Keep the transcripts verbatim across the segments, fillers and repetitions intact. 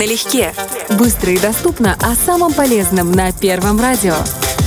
Налегке. Быстро и доступно о самом полезном на Первом радио.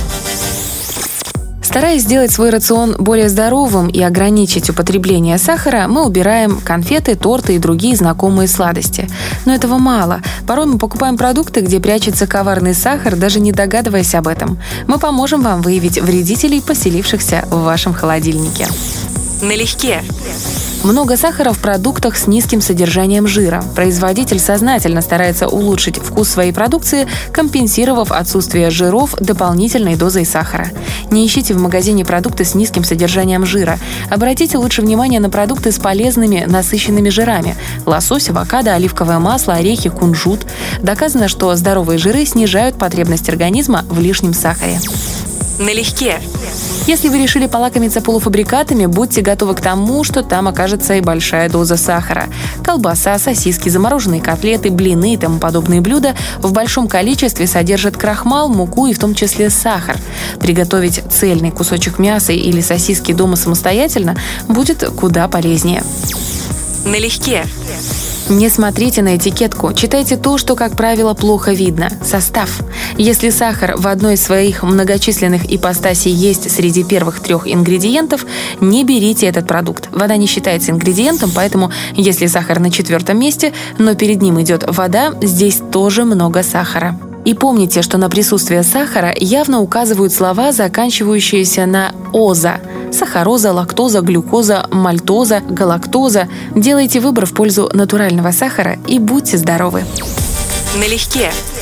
Стараясь сделать свой рацион более здоровым и ограничить употребление сахара, мы убираем конфеты, торты и другие знакомые сладости. Но этого мало. Порой мы покупаем продукты, где прячется коварный сахар, даже не догадываясь об этом. Мы поможем вам выявить вредителей, поселившихся в вашем холодильнике. Налегке. Много сахара в продуктах с низким содержанием жира. Производитель сознательно старается улучшить вкус своей продукции, компенсировав отсутствие жиров дополнительной дозой сахара. Не ищите в магазине продукты с низким содержанием жира. Обратите лучше внимание на продукты с полезными насыщенными жирами – лосось, авокадо, оливковое масло, орехи, кунжут. Доказано, что здоровые жиры снижают потребность организма в лишнем сахаре. Налегке. Если вы решили полакомиться полуфабрикатами, будьте готовы к тому, что там окажется и большая доза сахара. Колбаса, сосиски, замороженные котлеты, блины и тому подобные блюда в большом количестве содержат крахмал, муку и в том числе сахар. Приготовить цельный кусочек мяса или сосиски дома самостоятельно будет куда полезнее. Налегке. Не смотрите на этикетку, читайте то, что, как правило, плохо видно. Состав. Если сахар в одной из своих многочисленных ипостасей есть среди первых трех ингредиентов, не берите этот продукт. Вода не считается ингредиентом, поэтому если сахар на четвертом месте, но перед ним идет вода, здесь тоже много сахара. И помните, что на присутствие сахара явно указывают слова, заканчивающиеся на «оза». Сахароза, лактоза, глюкоза, мальтоза, галактоза. Делайте выбор в пользу натурального сахара и будьте здоровы. Налегке.